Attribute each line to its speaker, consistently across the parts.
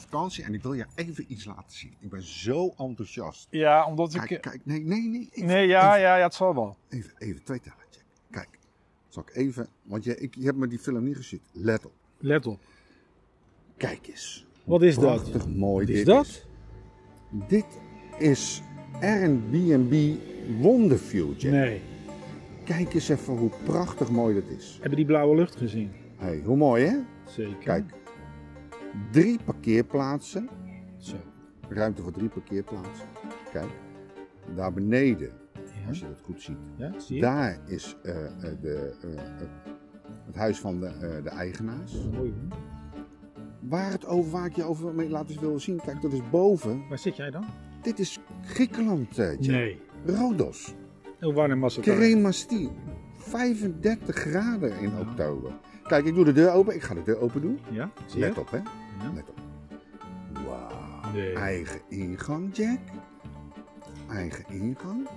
Speaker 1: vakantie en ik wil je even iets laten zien. Ik ben zo enthousiast.
Speaker 2: Ja, omdat ik...
Speaker 1: Kijk, nee.
Speaker 2: Ja, het zal wel.
Speaker 1: Even 2 tellen, Jack. Kijk, zal ik even, want je hebt me die film niet gezien. Let op.
Speaker 2: Let op.
Speaker 1: Kijk eens.
Speaker 2: Wat is dat?
Speaker 1: Prachtig mooi
Speaker 2: Wat is
Speaker 1: dit
Speaker 2: dat?
Speaker 1: is. Dit is Airbnb Wonderview, Jack.
Speaker 2: Nee.
Speaker 1: Kijk eens even hoe prachtig mooi dat is.
Speaker 2: Heb je die blauwe lucht gezien?
Speaker 1: Hey, hoe mooi hè?
Speaker 2: Zeker.
Speaker 1: Kijk, 3 parkeerplaatsen.
Speaker 2: Zo.
Speaker 1: Ruimte voor 3 parkeerplaatsen. Kijk, daar beneden,
Speaker 2: Ja.
Speaker 1: als je dat goed ziet,
Speaker 2: Ja, zie je?
Speaker 1: daar is het huis van de eigenaars.
Speaker 2: Mooi hoor.
Speaker 1: Waar ik je over mee laten willen zien, kijk, dat is boven.
Speaker 2: Waar zit jij dan?
Speaker 1: Dit is Griekenland, Jack.
Speaker 2: Nee.
Speaker 1: Rodos.
Speaker 2: Hoe warm was het daar?
Speaker 1: Cremasti. 35 graden in oktober. Kijk, ik doe de deur open. Ik ga de deur open doen.
Speaker 2: Ja, zie je?
Speaker 1: Let op, hè.
Speaker 2: Ja.
Speaker 1: Let op. Wauw.
Speaker 2: Nee.
Speaker 1: Eigen ingang, Jack. Eigen ingang.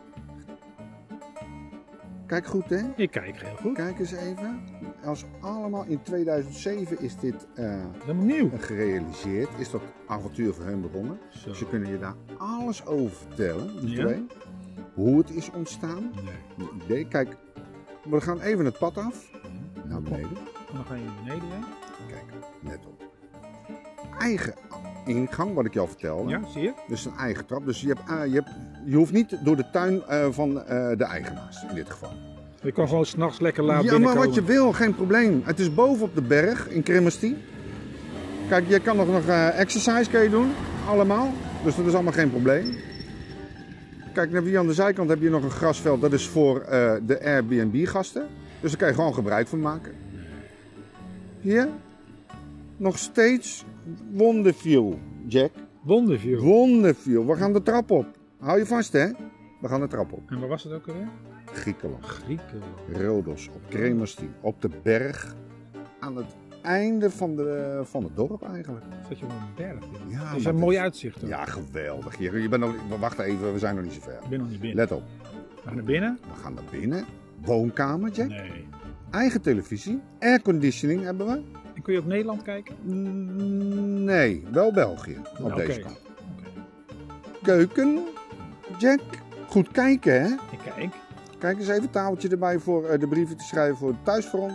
Speaker 1: Kijk goed, hè.
Speaker 2: Ik kijk heel goed.
Speaker 1: Kijk eens even. Als allemaal in 2007 is dit
Speaker 2: Helemaal nieuw.
Speaker 1: gerealiseerd. Is dat avontuur voor hen begonnen.
Speaker 2: Zo.
Speaker 1: Ze kunnen je daar alles over vertellen. Die
Speaker 2: Ja?
Speaker 1: twee. Hoe het is ontstaan.
Speaker 2: Nee.
Speaker 1: Een idee. Kijk, we gaan even het pad af.
Speaker 2: Ja.
Speaker 1: Naar beneden.
Speaker 2: En dan ga je naar beneden, ja?
Speaker 1: Kijk, let op. Eigen ingang, wat ik je al vertelde.
Speaker 2: Ja, zie je?
Speaker 1: Dus een eigen trap. Dus je hoeft niet door de tuin van de eigenaars in dit geval.
Speaker 2: Je kan gewoon s'nachts lekker laat
Speaker 1: Ja,
Speaker 2: binnenkomen.
Speaker 1: maar wat je wil, geen probleem. Het is boven op de berg in Cremasti. Kijk, je kan nog exercise kan je doen. Allemaal. Dus dat is allemaal geen probleem. Kijk, hier aan de zijkant heb je nog een grasveld. Dat is voor de Airbnb-gasten. Dus daar kan je gewoon gebruik van maken. Hier. Nog steeds Wonderview, Jack.
Speaker 2: Wonderview.
Speaker 1: Wonderview. We gaan de trap op. Hou je vast, hè. We gaan de trap op.
Speaker 2: En waar was het ook alweer?
Speaker 1: Griekenland.
Speaker 2: Griekenland.
Speaker 1: Rodos, op Cremasti. Op de berg. Aan het einde van het dorp eigenlijk.
Speaker 2: Zat je op een berg?
Speaker 1: Ja,
Speaker 2: is
Speaker 1: maar
Speaker 2: een
Speaker 1: het
Speaker 2: mooi
Speaker 1: is-
Speaker 2: uitzicht. Hoor.
Speaker 1: Ja, geweldig. Je bent nog, wacht even, we zijn nog niet zo ver.
Speaker 2: Ik ben nog niet binnen.
Speaker 1: Let op.
Speaker 2: We gaan naar binnen?
Speaker 1: We gaan naar binnen. Woonkamer, Jack.
Speaker 2: Nee.
Speaker 1: Eigen televisie. Airconditioning hebben we.
Speaker 2: En kun je ook Nederland kijken?
Speaker 1: Nee, wel België. Op
Speaker 2: Nou,
Speaker 1: deze
Speaker 2: oké.
Speaker 1: kant.
Speaker 2: Oké.
Speaker 1: Keuken, Jack. Goed kijken, hè.
Speaker 2: Ik kijk.
Speaker 1: Kijk eens even, tafeltje erbij voor de brieven te schrijven voor het thuisfront.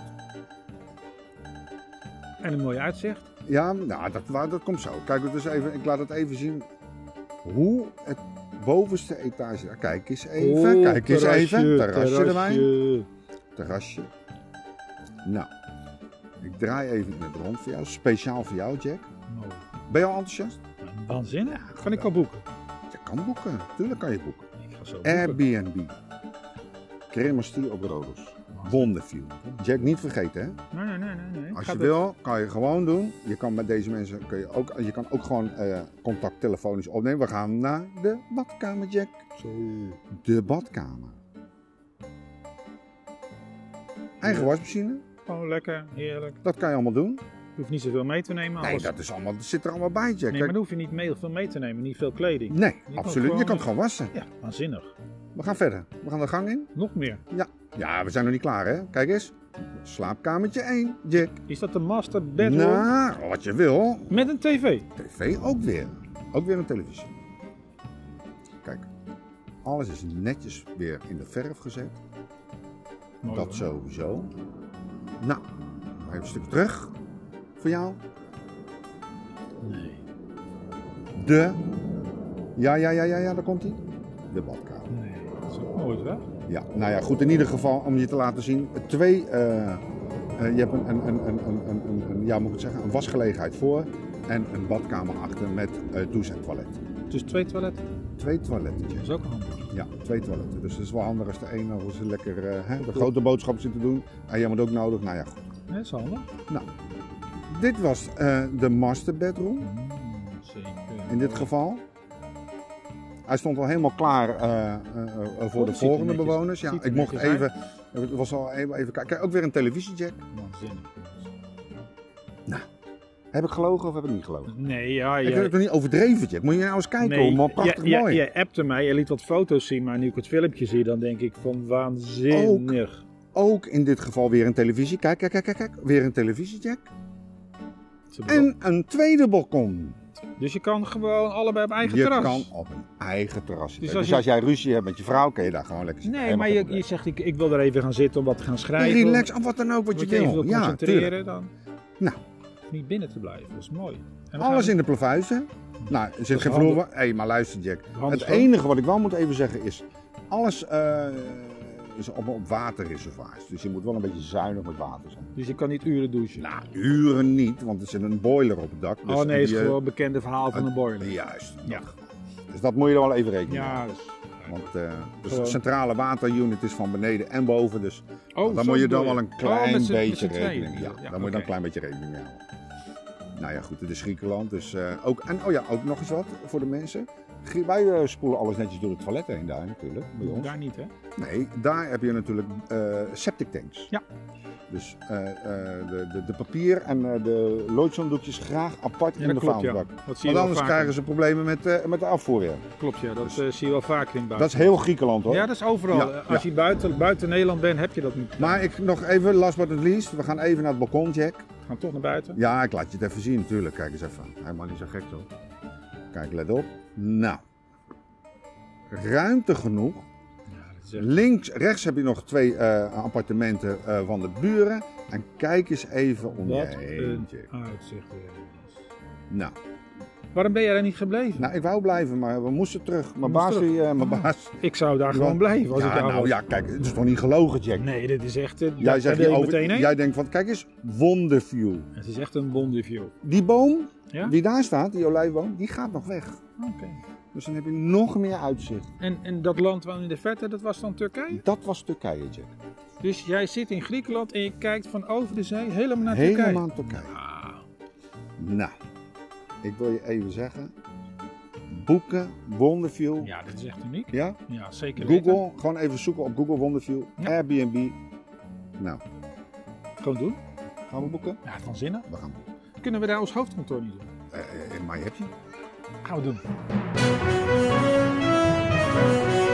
Speaker 2: En een mooi uitzicht.
Speaker 1: Ja, nou, dat komt zo. Kijk, dus even, ik laat het even zien hoe het bovenste etage... Kijk eens even, kijk eens even. Terrasje erbij. Terrasje. Nou, ik draai even het rond voor jou. Speciaal voor jou, Jack.
Speaker 2: Mooi.
Speaker 1: Ben je al enthousiast?
Speaker 2: Waanzinnig. Kan ik al boeken?
Speaker 1: Je kan boeken. Tuurlijk kan je boeken.
Speaker 2: Ik ga zo boeken.
Speaker 1: Airbnb. Cremasti op Rodos. Wonderview. Jack, niet vergeten, hè?
Speaker 2: Nee.
Speaker 1: Als
Speaker 2: Gaat
Speaker 1: je
Speaker 2: het-
Speaker 1: wil, kan je gewoon doen. Je kan met deze mensen, je kan ook gewoon contact telefonisch opnemen. We gaan naar de badkamer, Jack.
Speaker 2: Zo.
Speaker 1: De badkamer. Eigen wasmachine,
Speaker 2: Gewoon lekker, heerlijk.
Speaker 1: dat kan je allemaal doen.
Speaker 2: Je hoeft niet zoveel mee te nemen.
Speaker 1: Nee,
Speaker 2: alles.
Speaker 1: dat zit er allemaal bij, Jack.
Speaker 2: Nee, maar
Speaker 1: Kijk,
Speaker 2: dan hoef je niet veel mee te nemen. Niet veel kleding.
Speaker 1: nee,
Speaker 2: kan
Speaker 1: absoluut.
Speaker 2: gewoon-
Speaker 1: Je kan het gewoon wassen.
Speaker 2: Ja, waanzinnig.
Speaker 1: We gaan verder. We gaan de gang in.
Speaker 2: Nog meer.
Speaker 1: Ja, we zijn nog niet klaar, hè? Kijk eens. Slaapkamertje 1, Jack.
Speaker 2: Is dat de master bedroom?
Speaker 1: Nou, wat je wil.
Speaker 2: Met een tv?
Speaker 1: TV ook weer. Ook weer een televisie. Kijk, alles is netjes weer in de verf gezet.
Speaker 2: Mooi,
Speaker 1: Dat
Speaker 2: hoor.
Speaker 1: sowieso. Nou, even een stuk terug voor jou.
Speaker 2: Nee.
Speaker 1: Ja, daar komt hij. De badkamer.
Speaker 2: Nee. Dat is ook mooi, hè?
Speaker 1: Ja, nou ja, goed, in ieder geval om je te laten zien. Je hebt ja, moet ik het zeggen, een wasgelegenheid voor en een badkamer achter met douche en toilet.
Speaker 2: Dus 2 toiletten.
Speaker 1: 2 toiletten.
Speaker 2: Dat is ook handig.
Speaker 1: Ja, 2 toiletten. Dus het is wel handig als de ene nog eens lekker de grote boodschap zit te doen. En jij moet ook nodig. Nou ja, goed.
Speaker 2: Nee, dat is handig.
Speaker 1: Nou, dit was de master bedroom
Speaker 2: Zeker.
Speaker 1: in dit geval. Hij stond al helemaal klaar voor de
Speaker 2: ziet er
Speaker 1: volgende
Speaker 2: netjes-
Speaker 1: bewoners. Ja,
Speaker 2: ziet er
Speaker 1: ik mocht
Speaker 2: netjes
Speaker 1: even, het was al even kijken. Kijk, ook weer een televisiejack.
Speaker 2: Waanzinnig.
Speaker 1: Heb ik gelogen of heb ik niet gelogen?
Speaker 2: Nee, ja.
Speaker 1: Ik heb het nog niet overdreven, Jack. Moet je nou eens kijken,
Speaker 2: nee,
Speaker 1: hoe prachtig mooi.
Speaker 2: jij appte mij, je liet wat foto's zien, maar nu ik het filmpje zie, dan denk ik van waanzinnig.
Speaker 1: Ook in dit geval weer een televisie. Kijk. Weer een televisiejack. En een tweede balkon.
Speaker 2: Dus je kan gewoon allebei op eigen
Speaker 1: Je
Speaker 2: terras.
Speaker 1: kan op een eigen terras.
Speaker 2: Dus
Speaker 1: Dus als jij ruzie hebt met je vrouw, kun je daar gewoon lekker zitten.
Speaker 2: Nee,
Speaker 1: Helemaal
Speaker 2: maar
Speaker 1: geen
Speaker 2: je
Speaker 1: probleem.
Speaker 2: zegt ik wil er even gaan zitten om wat te gaan schrijven.
Speaker 1: Relax, of wat dan ook wat je
Speaker 2: even
Speaker 1: wil.
Speaker 2: wil
Speaker 1: Ja,
Speaker 2: concentreren
Speaker 1: tuurlijk.
Speaker 2: dan.
Speaker 1: Nou.
Speaker 2: Niet binnen te blijven, dat is mooi. En dan
Speaker 1: Alles
Speaker 2: gaan we-
Speaker 1: in de plavuizen. Nou, er zit geen
Speaker 2: handen-
Speaker 1: vloer. Hé, maar luister Jack.
Speaker 2: handen
Speaker 1: Het
Speaker 2: schoon.
Speaker 1: enige wat ik wel moet even zeggen is, alles is op waterreservoirs. Dus je moet wel een beetje zuinig met water zijn.
Speaker 2: Dus je kan niet uren douchen.
Speaker 1: Nou, uren niet, want er zit een boiler op het dak. Dus
Speaker 2: oh nee, het is
Speaker 1: die,
Speaker 2: gewoon een bekende verhaal van een boiler.
Speaker 1: Juist.
Speaker 2: Ja.
Speaker 1: Dus dat moet je er wel even rekenen.
Speaker 2: Ja, dus...
Speaker 1: Want dus
Speaker 2: Gewoon.
Speaker 1: de centrale waterunit is van beneden en boven. Dus
Speaker 2: Oh,
Speaker 1: dan
Speaker 2: zo
Speaker 1: moet je
Speaker 2: bedoel
Speaker 1: dan wel een klein
Speaker 2: met z'n
Speaker 1: beetje
Speaker 2: tweeën.
Speaker 1: rekening. Ja,
Speaker 2: Ja,
Speaker 1: dan moet je dan een klein beetje rekening mee houden. Nou ja, goed, het is Griekenland. Dus ook, en oh ja, ook nog eens wat voor de mensen. Wij spoelen alles netjes door het toilet heen daar natuurlijk, bij ons.
Speaker 2: Daar niet, hè?
Speaker 1: Nee, daar heb je natuurlijk septic tanks.
Speaker 2: Ja.
Speaker 1: Dus de papier en de loodshonddoekjes graag apart in de
Speaker 2: klopt, ja.
Speaker 1: vuilnisbak.
Speaker 2: Dat zie je
Speaker 1: Want
Speaker 2: wel
Speaker 1: anders
Speaker 2: vaker.
Speaker 1: krijgen ze problemen met de afvoer weer.
Speaker 2: Klopt, ja. Dat
Speaker 1: Dus-
Speaker 2: zie je wel vaker in buiten.
Speaker 1: Dat is heel Griekenland hoor.
Speaker 2: Ja, dat is overal.
Speaker 1: Ja,
Speaker 2: Als
Speaker 1: ja.
Speaker 2: je buiten Nederland bent, heb je dat niet.
Speaker 1: Maar ik nog even, last but not least, we gaan even naar het balkon, Jack.
Speaker 2: We gaan toch naar buiten.
Speaker 1: Ja, ik laat je het even zien natuurlijk. Kijk eens even. Helemaal niet zo gek toch? Kijk, let op. Nou. Ruimte genoeg.
Speaker 2: Ja, dat is echt...
Speaker 1: Links, rechts heb je nog 2 appartementen van de buren. En kijk eens even om je
Speaker 2: Wat
Speaker 1: heen,
Speaker 2: een
Speaker 1: Jack.
Speaker 2: uitzicht.
Speaker 1: Nou,
Speaker 2: Waarom ben jij daar niet gebleven?
Speaker 1: nou, ik wou blijven, maar we moesten terug. Mijn
Speaker 2: moest
Speaker 1: baas,
Speaker 2: terug.
Speaker 1: mijn
Speaker 2: Ah.
Speaker 1: baas.
Speaker 2: Ik zou daar
Speaker 1: Ja,
Speaker 2: gewoon blijven als ik
Speaker 1: Ja,
Speaker 2: daar
Speaker 1: nou
Speaker 2: was.
Speaker 1: ja, kijk, het is toch niet gelogen, Jack?
Speaker 2: Nee, dit is echt...
Speaker 1: Jij,
Speaker 2: daar
Speaker 1: zegt
Speaker 2: wil je
Speaker 1: over,
Speaker 2: meteen heen.
Speaker 1: jij denkt van, kijk eens, wonderview.
Speaker 2: Het is echt een wonderview.
Speaker 1: Die boom,
Speaker 2: Ja?
Speaker 1: die daar staat, die olijfboom, die gaat nog weg.
Speaker 2: Oké.
Speaker 1: Dus dan heb je nog meer uitzicht.
Speaker 2: En dat land waar in de verte, dat was dan Turkije?
Speaker 1: Dat was Turkije, Jack.
Speaker 2: Dus jij zit in Griekenland en je kijkt van over de zee helemaal naar Turkije?
Speaker 1: Helemaal Turkije.
Speaker 2: Ah,
Speaker 1: Nou, ik wil je even zeggen. Boeken, Wonderview.
Speaker 2: ja, dat is echt uniek.
Speaker 1: Ja?
Speaker 2: Ja, zeker weten.
Speaker 1: Google, gewoon even zoeken op Google Wonderview.
Speaker 2: Ja.
Speaker 1: Airbnb. Nou,
Speaker 2: Gewoon doen.
Speaker 1: gaan we boeken?
Speaker 2: Ja, van zinnen.
Speaker 1: We gaan boeken.
Speaker 2: Kunnen we daar ons hoofdkantoor niet doen?
Speaker 1: Maar heb je?
Speaker 2: Gaan we doen.